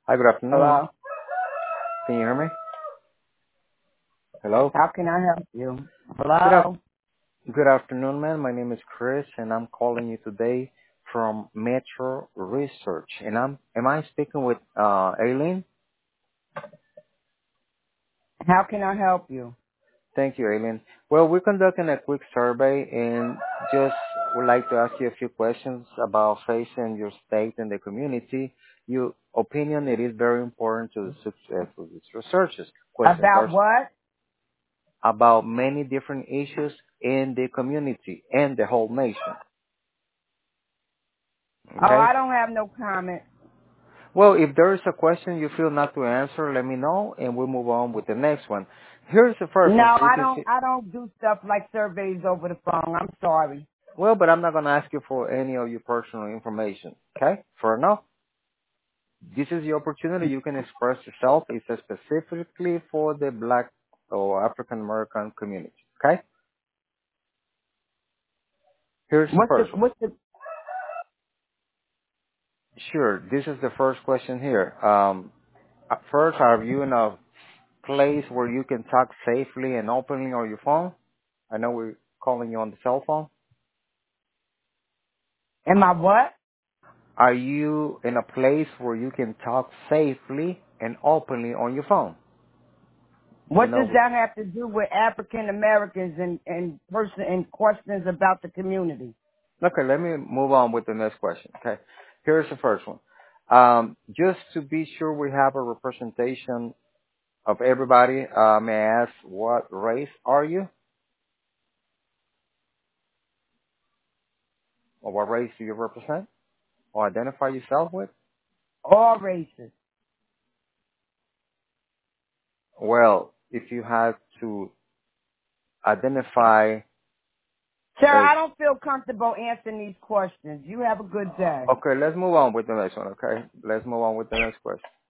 Hi, good afternoon. Hello. Can you hear me? Hello. How can I help you? Good af- Hello. Good afternoon, man. My name is Chris, and I'm calling you today from Metro Research. And am I speaking with Aileen? How can I help you? Thank you, Aileen. Well, we're conducting a quick survey, and just would like to ask you a few questions about facing your state and the community. Your opinion, it is very important to the success of these researches. Questions About are what? about many different issues in the community and the whole nation. Oh, Okay? I don't have no comment. Well, if there is a question you feel not to answer, let me know and we'll move on with the next one. Here's the first No, one. I don't. I don't do stuff like surveys over the phone. I'm sorry. Well, but I'm not going to ask you for any of your personal information. Okay? For now, this is the opportunity you can express yourself. It's specifically for the Black or African American community. Okay? Here's the What's the? first one. What's the? Sure. This is the first question here. First, are you in a place where you can talk safely and openly on your phone? I know we're calling you on the cell phone. Am I what? Are you in a place where you can talk safely and openly on your phone? You What does know. that have to do with African Americans and questions about the community? Okay, let me move on with the next question. Okay, here's the first one. Just to be sure we have a representation of everybody, may I ask what race are you, or what race do you represent, or identify yourself with? All races. Well, if you had to identify Sir, a... I don't feel comfortable answering these questions. You have a good day. Okay, let's move on with the next one, okay? Let's move on with the next question.